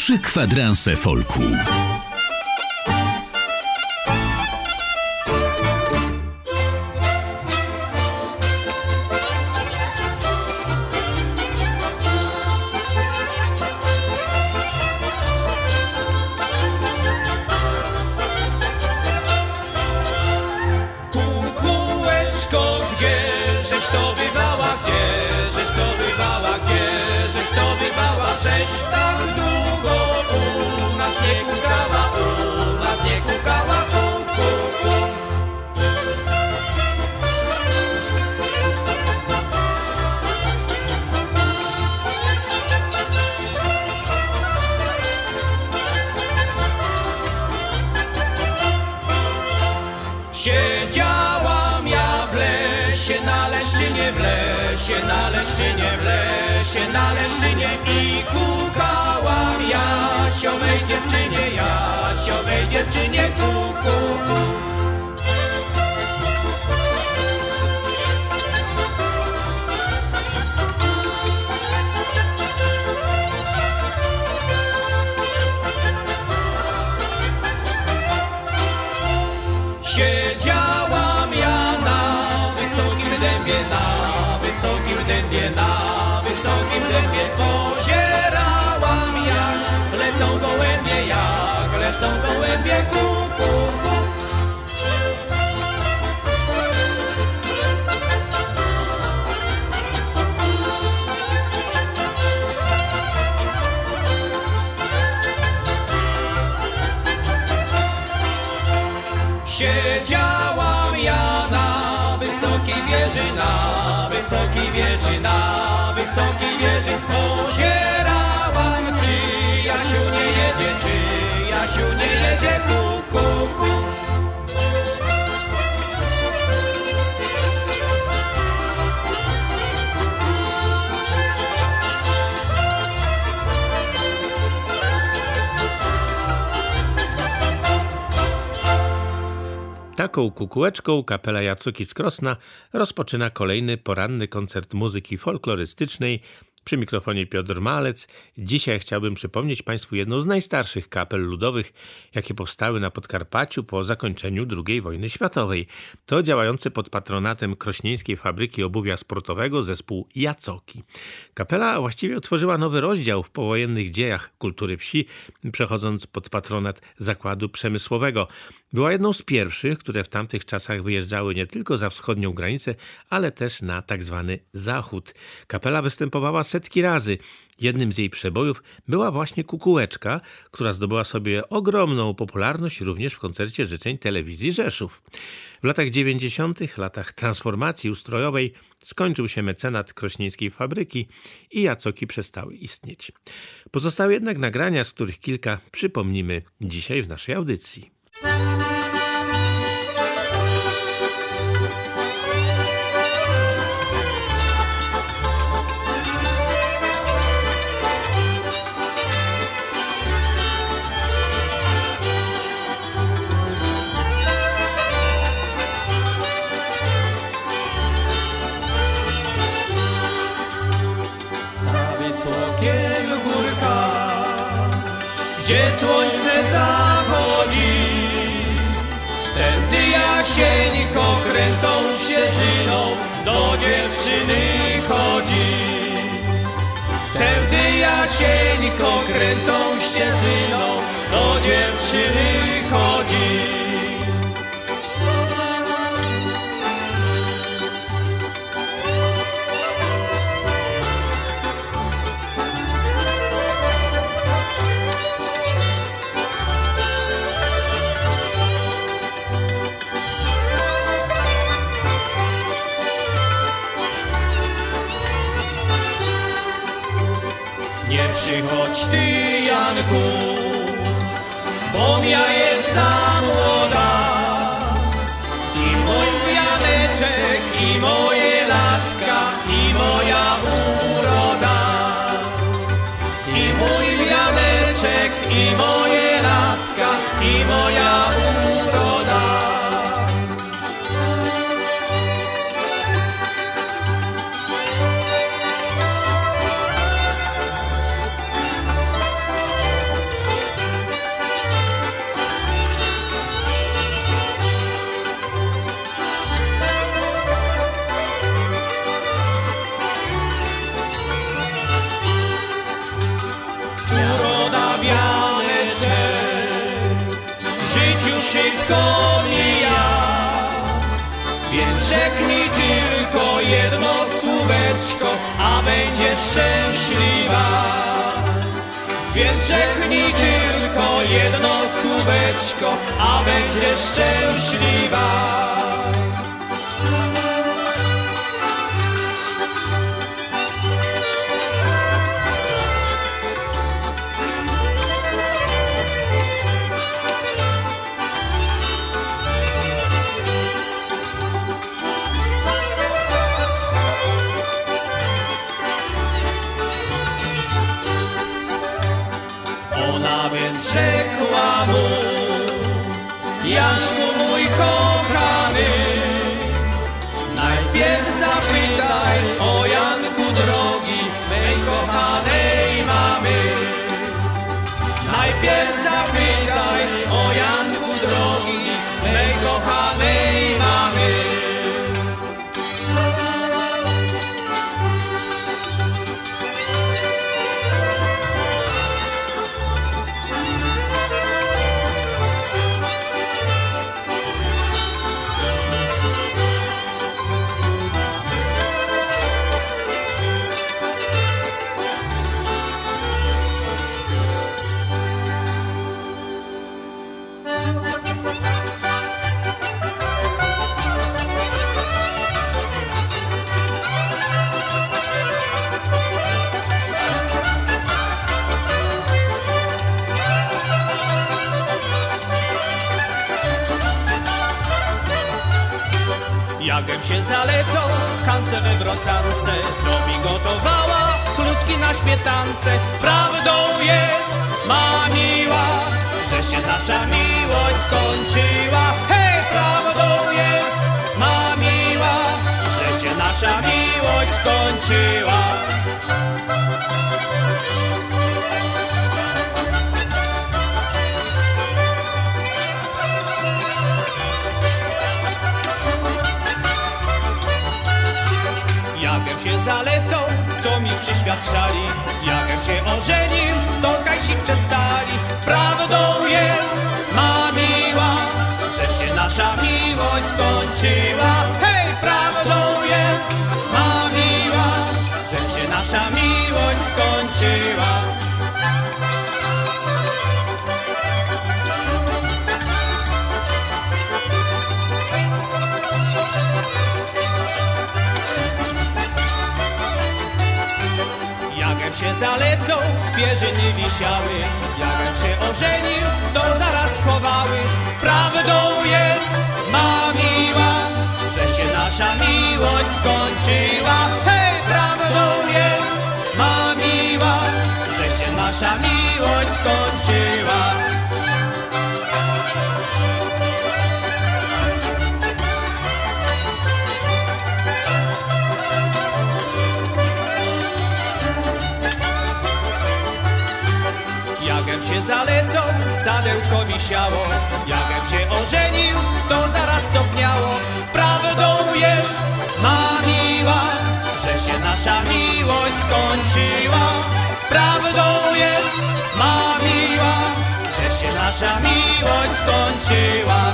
3 kwadranse folku. Siedziałam ja w lesie, na Leszczynie, na Leszczynie i kukałam Jasiowej dziewczynie, ku, ku, ku. Siedziałam ja na wysokim dębie, spozierałam jak lecą gołębie, ku, ku, ku. Siedziałam ja na wysokiej wieży, spozierałam, czy Jasiu nie jedzie, ku, ku, ku. Taką kukułeczką kapela Jacoki z Krosna rozpoczyna kolejny poranny koncert muzyki folklorystycznej. Przy mikrofonie Piotr Malec. Dzisiaj chciałbym przypomnieć Państwu jedną z najstarszych kapel ludowych, jakie powstały na Podkarpaciu po zakończeniu II wojny światowej. To działający pod patronatem Krośnieńskiej Fabryki Obuwia Sportowego zespół Jacoki. Kapela właściwie otworzyła nowy rozdział w powojennych dziejach kultury wsi, przechodząc pod patronat Zakładu Przemysłowego. Była jedną z pierwszych, które w tamtych czasach wyjeżdżały nie tylko za wschodnią granicę, ale też na tak zwany Zachód. Kapela występowała setki razy. Jednym z jej przebojów była właśnie kukułeczka, która zdobyła sobie ogromną popularność również w koncercie życzeń telewizji Rzeszów. W latach 90., latach transformacji ustrojowej, skończył się mecenat Krośnieńskiej Fabryki i Jacoki przestały istnieć. Pozostały jednak nagrania, z których kilka przypomnimy dzisiaj w naszej audycji. Gdzie słońce zachodzi, tędy Jasieńko krętą ścieżyną do dziewczyny chodzi. Tędy Jasieńko krętą ścieżyną do dziewczyny chodzi. Nie przychodź ty, Janku, bo ja jest za młoda. I mój wianeczek, i moje latka, i moja uroda. I mój wianeczek, i moje latka, i moja uroda. tylko mi ja. Więc rzeknij tylko jedno słóweczko, a będziesz szczęśliwa. Więc rzeknij tylko jedno słóweczko, a będziesz szczęśliwa. Ona więc rzekła mu: Jaśku mój kochany, najpierw zapytaj o Janku drogi mej kochanej mamy. Najpierw zapytaj o Janku drogi mej kochanej mamy. Jagem się zalecą, chance we wrocance, robi gotowała kluski na śmietance. Prawdą jest, ma miła, że się nasza miłość skończyła. Hej, prawdą jest, ma miła, że się nasza miłość skończyła. Jagem się zalecą, to mi przyświadczali. Jagem się ożenił, to kajsik przestali. Prawdą jest, ma miła, że się nasza miłość skończyła. Hej, prawdą jest, ma miła, że się nasza miłość skończyła. Jagem się zalecą, pierzyny wisiały. Jagem się ożenił, to zaraz schowały. Prawdą jest, ma miła, że się nasza miłość skończyła. Hej, prawdą jest, ma miła, że się nasza miłość skończyła. Jagem się zalecą, sadełko wisiało. Jagem się ożenił, to zaraz topniało. Prawdą jest, ma miła, że się nasza miłość skończyła. Prawdą jest, ma miła, że się nasza miłość skończyła.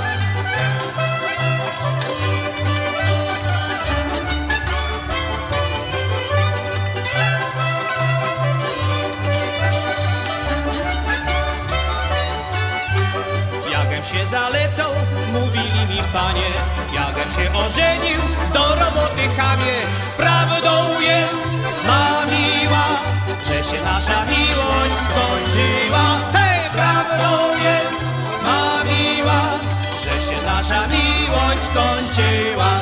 Jagem się zalecą, mówili mi panie. Jagem się ożenił, do roboty chamie. Prawdą jest, ma miła, że się nasza miłość skończyła. Hej, prawdą jest, ma miła, że się nasza miłość skończyła.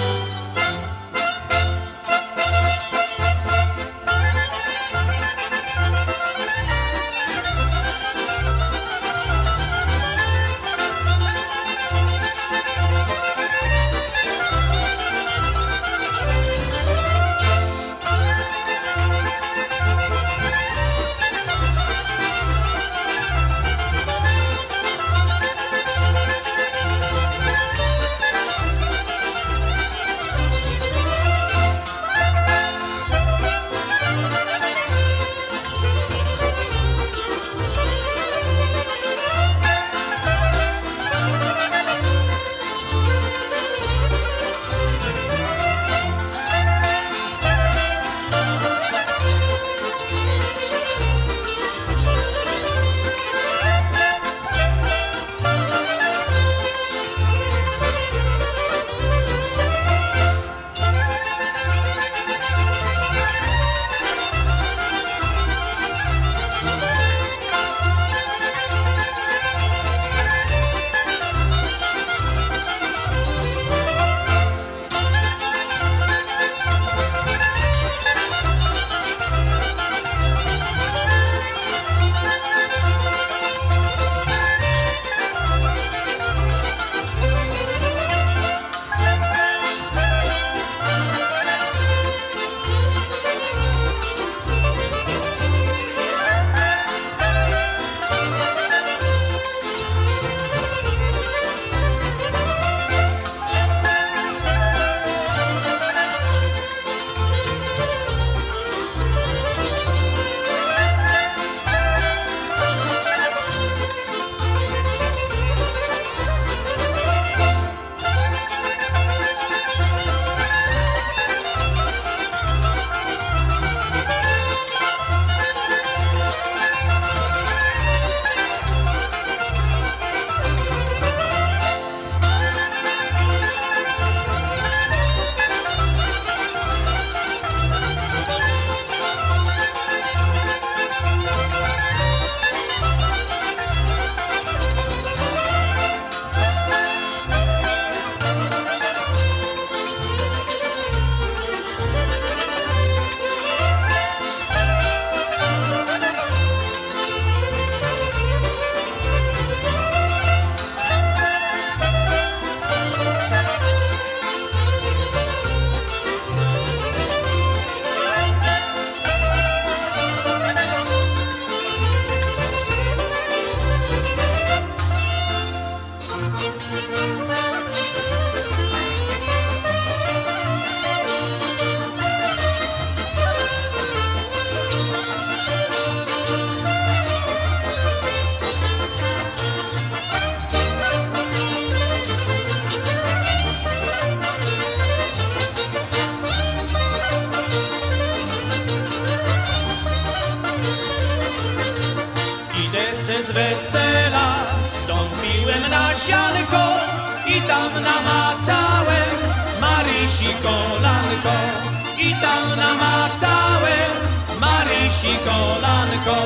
z wesela wstąpiłem na sianko i tam namacałem Marysi kolanko. I tam namacałem Marysi kolanko.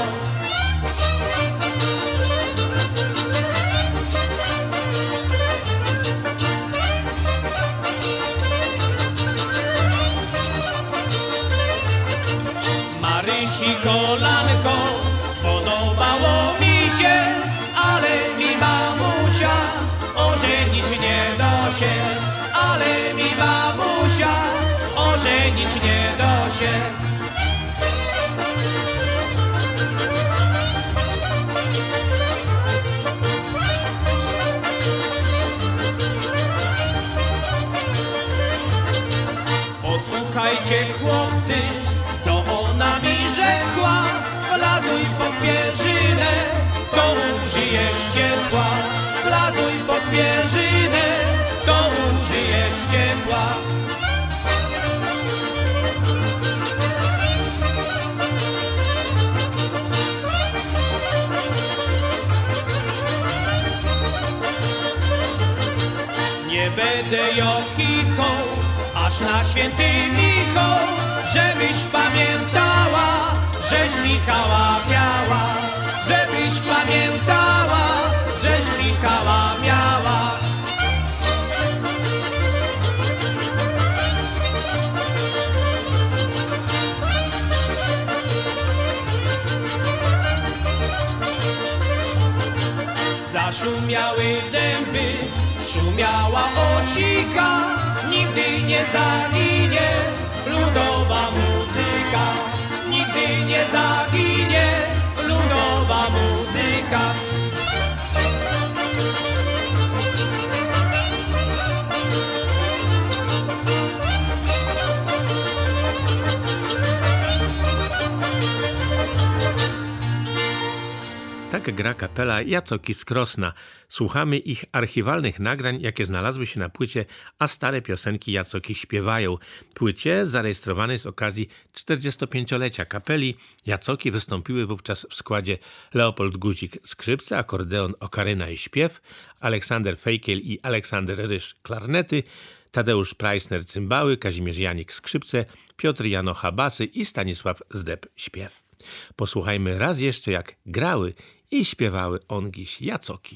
Marysi kolanko, spodobało mi się, ale mi mamusia ożenić nie da się, ale mi mamusia ożenić nie da się. Posłuchajcie chłopcy, co ona mi rzekła, wlazuj pod pierzynę, to użyjesz ciepła. Wlazuj pod pierzynę, to użyjesz ciepła. Nie będę jochichą, aż na święty Michał, żebyś pamiętała, żeś Michała miała. Żebyś pamiętała, żeś Michała miała. Zaszumiały dęby, szumiała osika, nigdy nie zaginie ludowa muzyka. Nigdy nie zaginie ludowa muzyka. Tak gra kapela Jacoki z Krosna. Słuchamy ich archiwalnych nagrań, jakie znalazły się na płycie A stare piosenki Jacoki śpiewają. Płycie zarejestrowanej z okazji 45-lecia kapeli. Jacoki wystąpiły wówczas w składzie Leopold Guzik skrzypce, akordeon, okaryna i śpiew, Aleksander Fejkiel i Aleksander Rysz klarnety, Tadeusz Preissner cymbały, Kazimierz Janik skrzypce, Piotr Janocha basy i Stanisław Zdeb śpiew. Posłuchajmy raz jeszcze, jak grały i śpiewały ongiś Jacoki.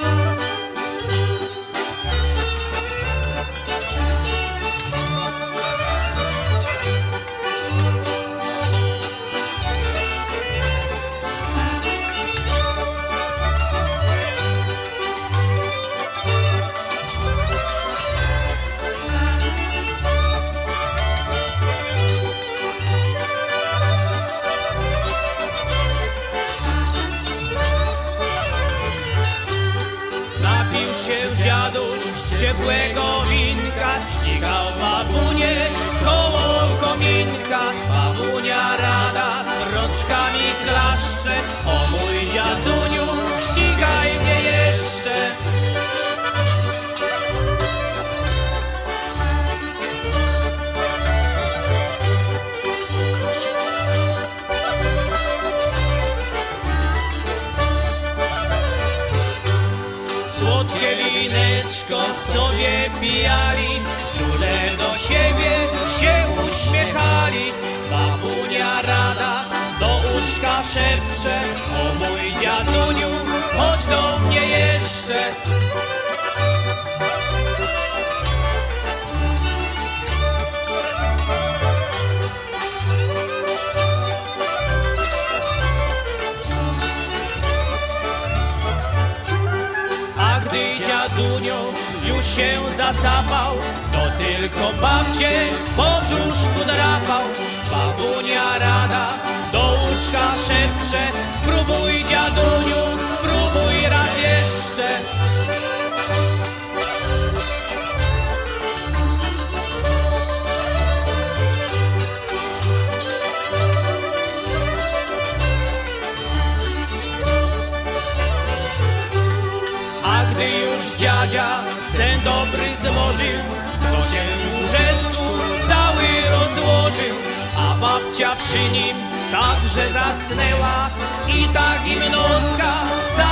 Ciepłego winka ścigał babunię koło kominka. Babunia rada rączkami klaszcze, o mój dziaduniu, ścigaj mnie jeszcze. Słodkie wineczko sobie pijali, czule do siebie się uśmiechali. Babunia rada do uszka szepcze, o mój dziaduniu, chodź do mnie jeszcze. Dziadunią już się zasapał, to tylko babcie po brzuszku drapał. Babunia rada do łóżka szepcze, spróbuj dziaduniu, spróbuj raz jeszcze. Dziadzia sen dobry złożył, to się w łóżeczku cały rozłożył, a babcia przy nim także zasnęła i tak im nocka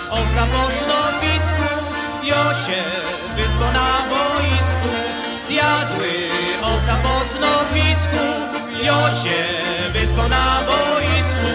owca po snopisku, Josie wyspo na boisku. Zjadły owca po snopisku, Josie wyspo na boisku.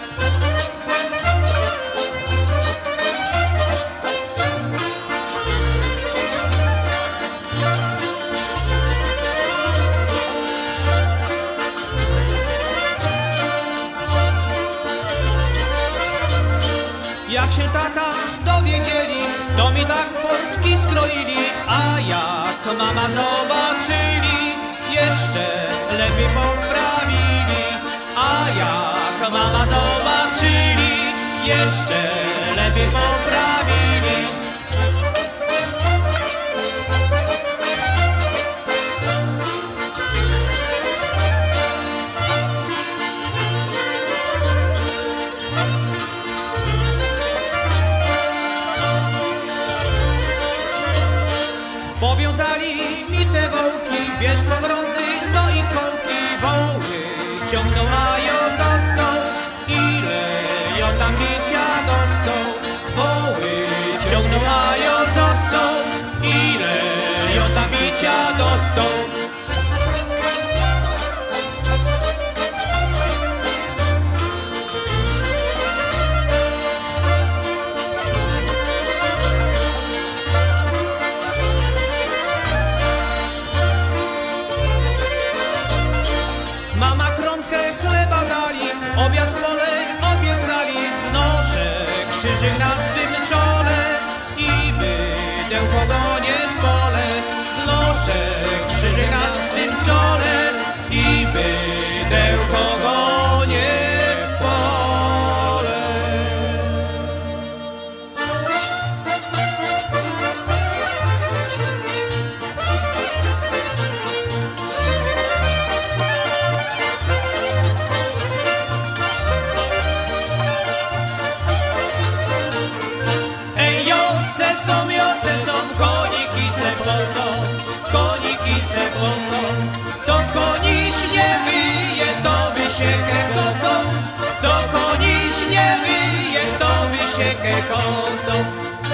Jak się tata dowiedzieli, to mi tak portki skroili, a jak mama zobaczyli, jeszcze lepiej poprawili. A jak mama zobaczyli, jeszcze lepiej poprawili. Powiązali mi te wołki, bierz pogrązy, no i kołki. Woły ciągną, a jo został, ile jo tam bicia dostał. Woły ciągną, a jo został, ile jo tam bicia dostał. Mama kromkę chleba dali, obiad w pole obiecali. Znoszę krzyżyk na swym czole i bydę kogonie w pole. Znoszę krzyżyk na swym czole i bydę kogonie w pole. Se są, koniki se posą, koniki se posą. Co koniś nie wyje, to wysiekę kosą. Co koniś nie wyje, to wysiekę kosą.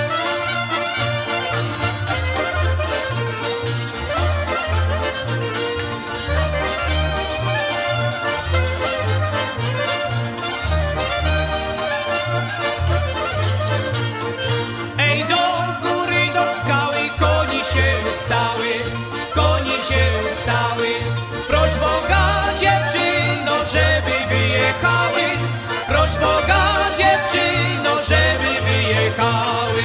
Koni się ustały, proś Boga dziewczyno, żeby wyjechały. Proś Boga dziewczyno, żeby wyjechały.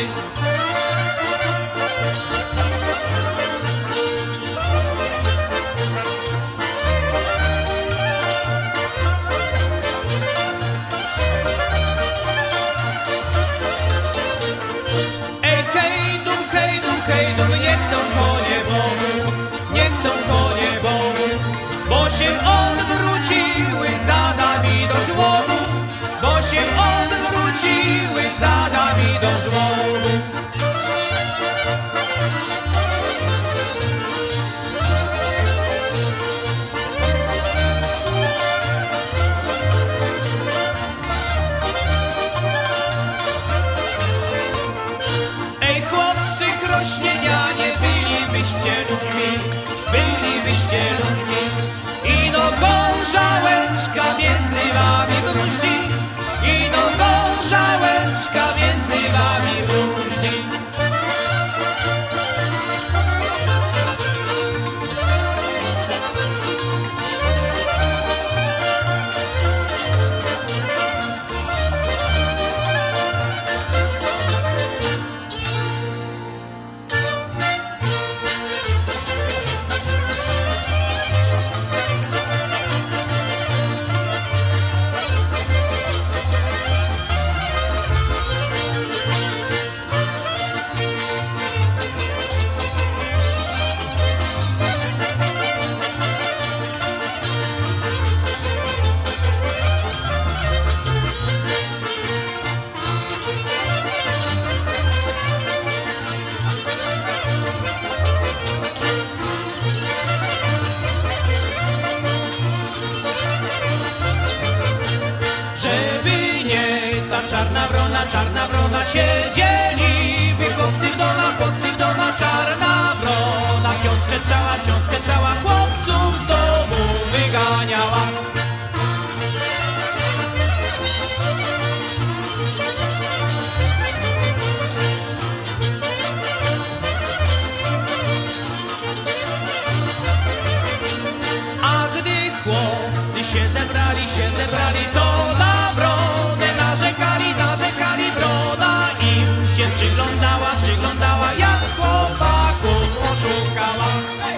Ej, hej dum, nie chcą konie Bogu, nie chcą konie Bogu, bo się odwróciły zadami do żłobu, bo się odwróciły zadami do żłobu. Ej, chłopcy krośnienianie, bylibyście ludźmi, ino gorzałeczka między wami gruździ, ino gorzałeczka czarna wrona, siedzieli chłopcy w domach, czarna wrona wciąż krzyczała, chłopców z domu wyganiała. A gdy chłopcy się zebrali, to na wronę narzekali, wrona im się przyglądała, jak chłopaków oszukała.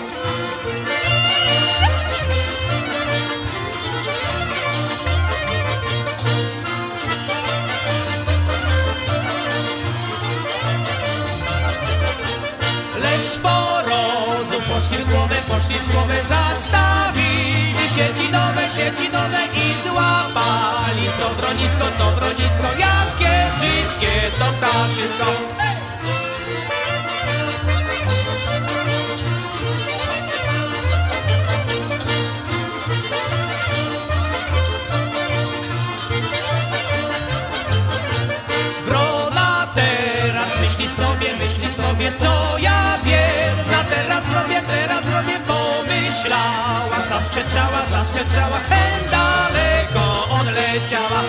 Lecz po rozum poszli w głowę, zastawili sieci nowe i złapali to bronisko, jakie brzydkie to ptaszysko. Wrona teraz myśli sobie, co ja biedna teraz zrobię, pomyślała, zaskrzeczała, hen daleko odleciała.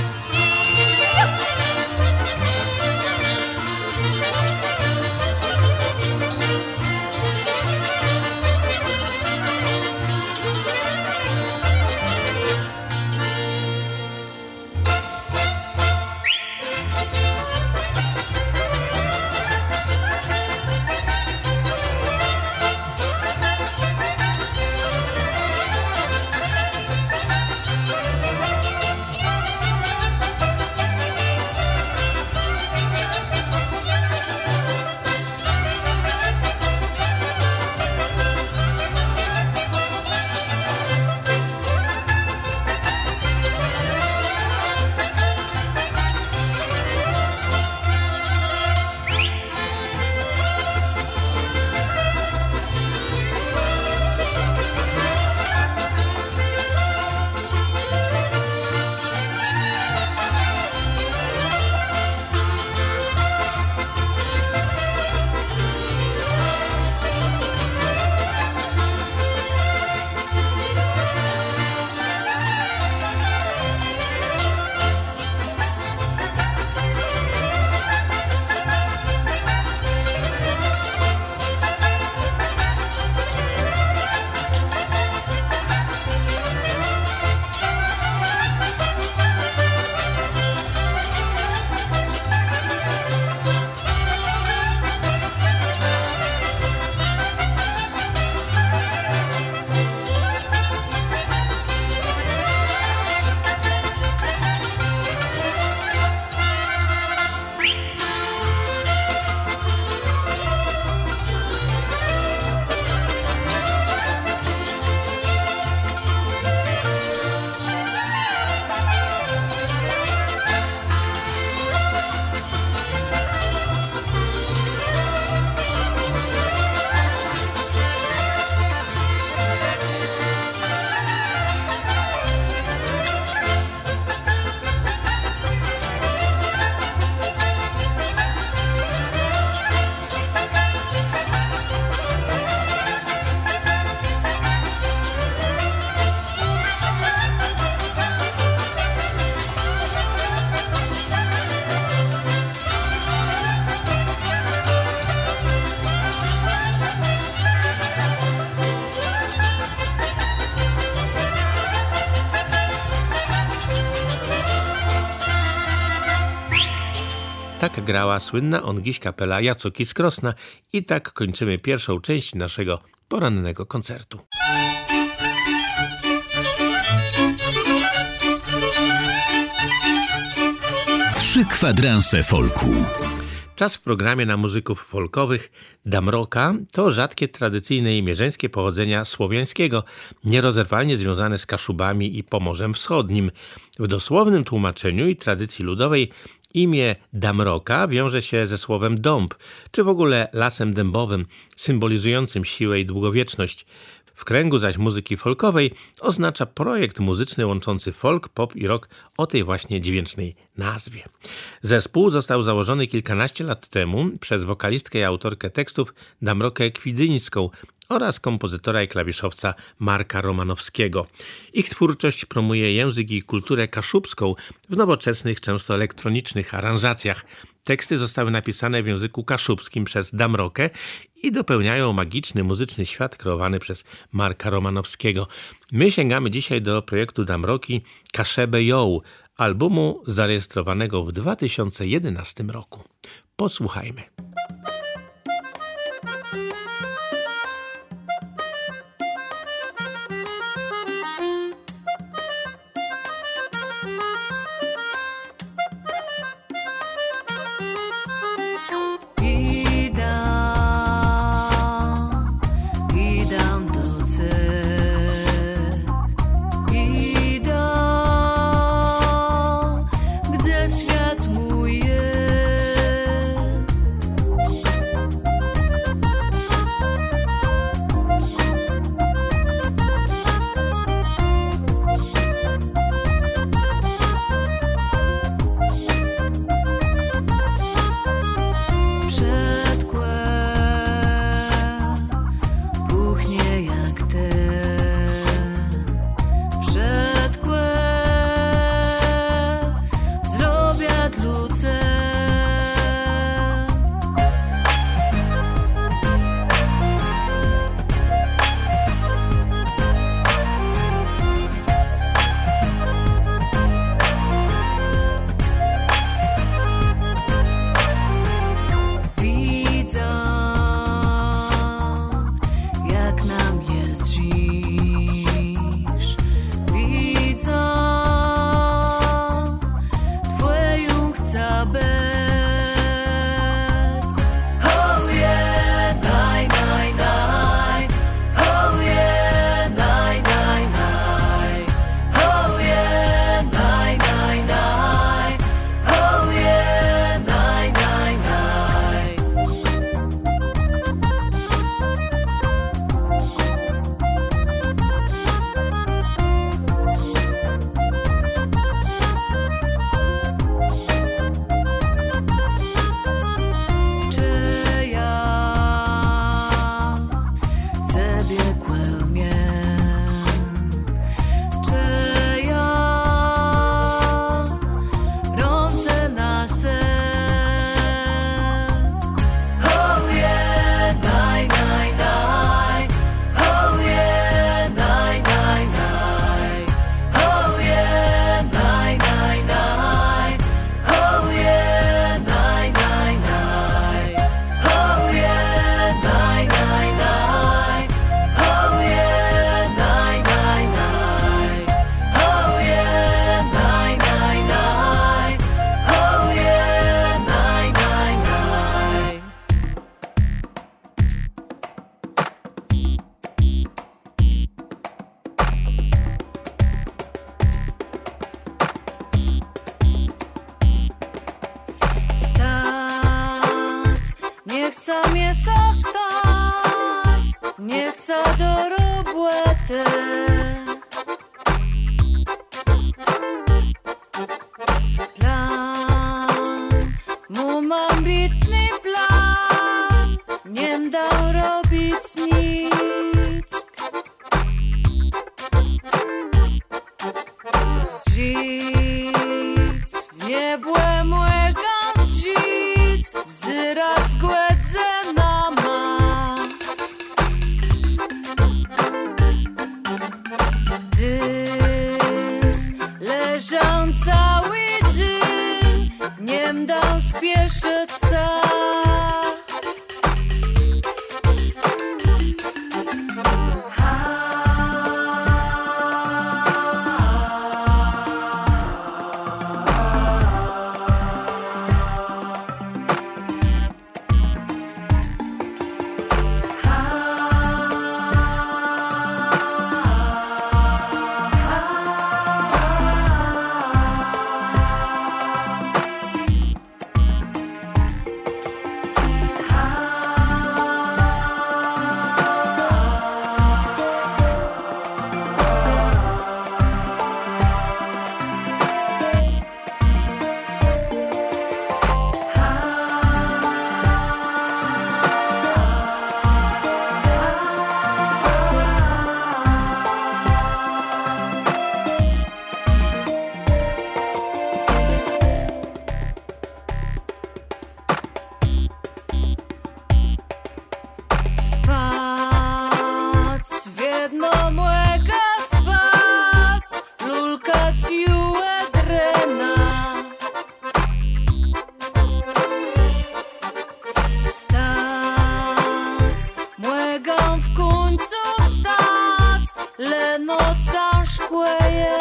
Tak grała słynna ongiś kapela Jacoki z Krosna i tak kończymy pierwszą część naszego porannego koncertu. Trzy kwadranse folku. Czas w programie na muzyków folkowych. Damroka to rzadkie, tradycyjne imię żeńskie pochodzenia słowiańskiego, nierozerwalnie związane z Kaszubami i Pomorzem Wschodnim. W dosłownym tłumaczeniu i tradycji ludowej imię Damroka wiąże się ze słowem dąb, czy w ogóle lasem dębowym, symbolizującym siłę i długowieczność. W kręgu zaś muzyki folkowej oznacza projekt muzyczny łączący folk, pop i rock o tej właśnie dźwięcznej nazwie. Zespół został założony kilkanaście lat temu przez wokalistkę i autorkę tekstów Damrokę Kwidzyńską oraz kompozytora i klawiszowca Marka Romanowskiego. Ich twórczość promuje język i kulturę kaszubską w nowoczesnych, często elektronicznych aranżacjach. Teksty zostały napisane w języku kaszubskim przez Damrokę i dopełniają magiczny muzyczny świat kreowany przez Marka Romanowskiego. My sięgamy dzisiaj do projektu Damroki Kaszebę Ją, albumu zarejestrowanego w 2011 roku. Posłuchajmy. jedno młega spac, lulka ciułe drena. Wstać, młegam w końcu wstać, le noca szkłeje.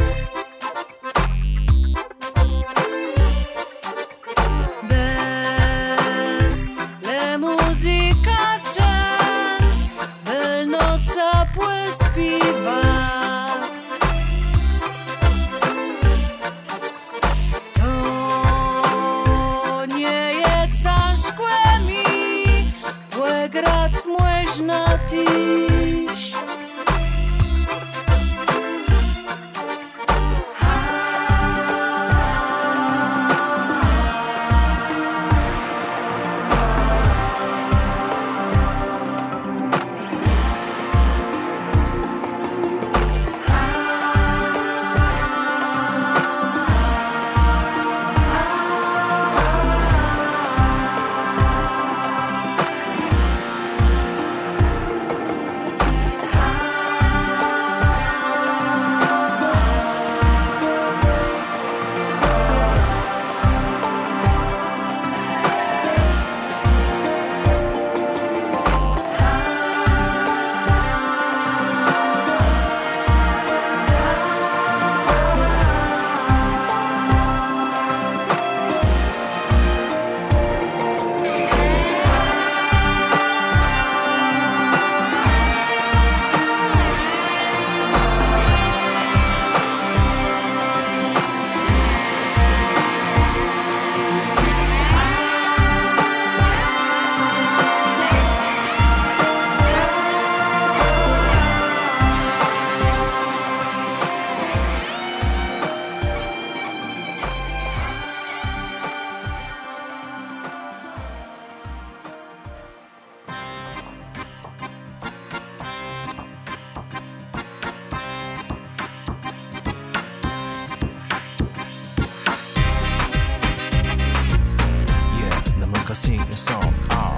Sing a song,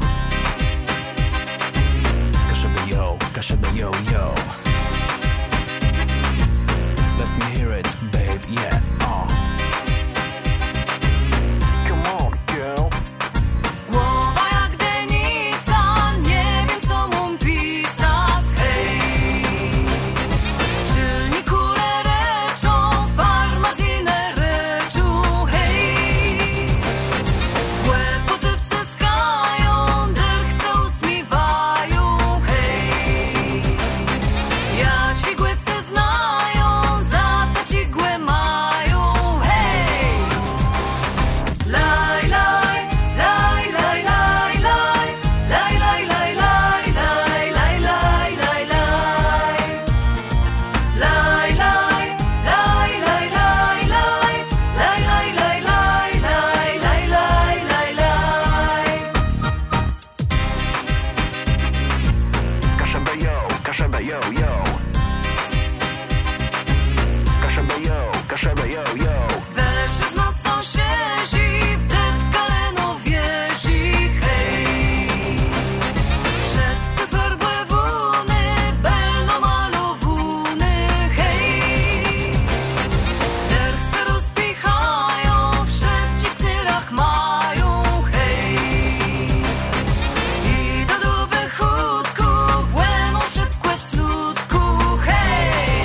Kashabe yo yo. Let me hear it, babe, yeah, Come on, girl. Głowa jak denica, nie wiem co mu pisać, hej. Silniku reczą, farmazyjne reczą, hej. Łepoty wciskają, dech se usmiewają, hej. Ja ci głece znają, za to ci głę mają, hej. Laj, laj, laj, laj, laj, laj, laj, laj, laj, laj, laj, laj, laj, laj, laj. Laj, laj, laj, laj, laj, laj, laj, laj, laj, laj, laj, laj, laj, laj, laj. Kashabe yo, yo. Kashabe yo, yo. Weszły z nas sąsiedzi, wdętka leno wieży, hej. Przed cyfer błewuny, belno malowuny, hej. Derch se rozpichają, wszędzie którach mają, hej. Idę do wychódku, błęą szybko w slutku, hej.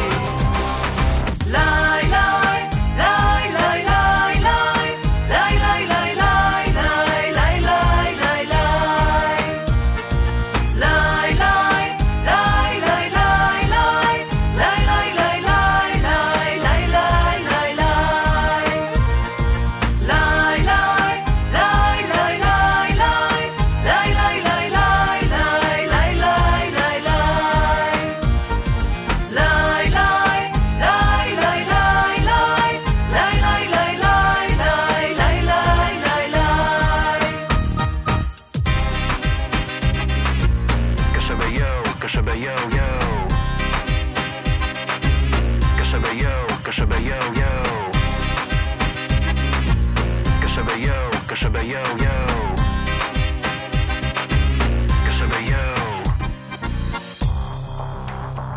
Laj, laj, laj, laj, laj, laj, laj, laj, laj, laj, laj, laj, laj, laj, laj. Laj, laj, laj, laj, laj, laj, laj, laj, laj, laj, laj, laj, laj, laj, laj. Laj, laj, laj, laj, laj, laj, laj, laj, laj, laj, laj, laj, laj, laj, laj. Laj, laj, laj, laj, laj, laj, laj, laj, laj, laj, laj, laj, laj, laj, laj. Kashabe yo, yo. Kashabe yo, yo. Kashabe yo, yo, yo. Kashabe yo.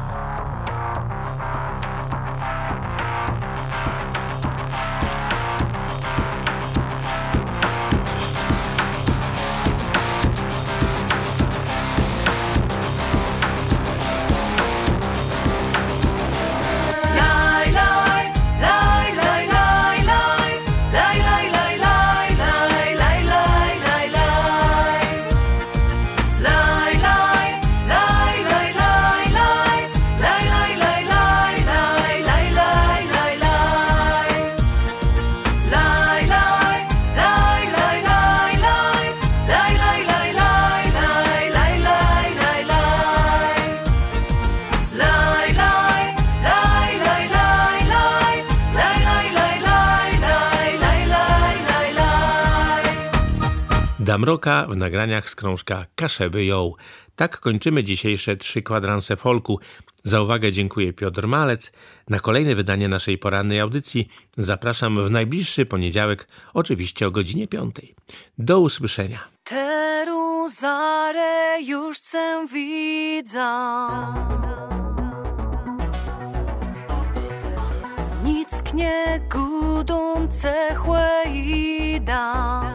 Damroka w nagraniach z krążka Kaszeby ją. Tak kończymy dzisiejsze 3 kwadranse folku. Za uwagę dziękuję Piotr Malec. Na kolejne wydanie naszej porannej audycji zapraszam w najbliższy poniedziałek, oczywiście o godzinie 5. Do usłyszenia. Teru zare już chcę widza. Nic nie gudum cechłe ida.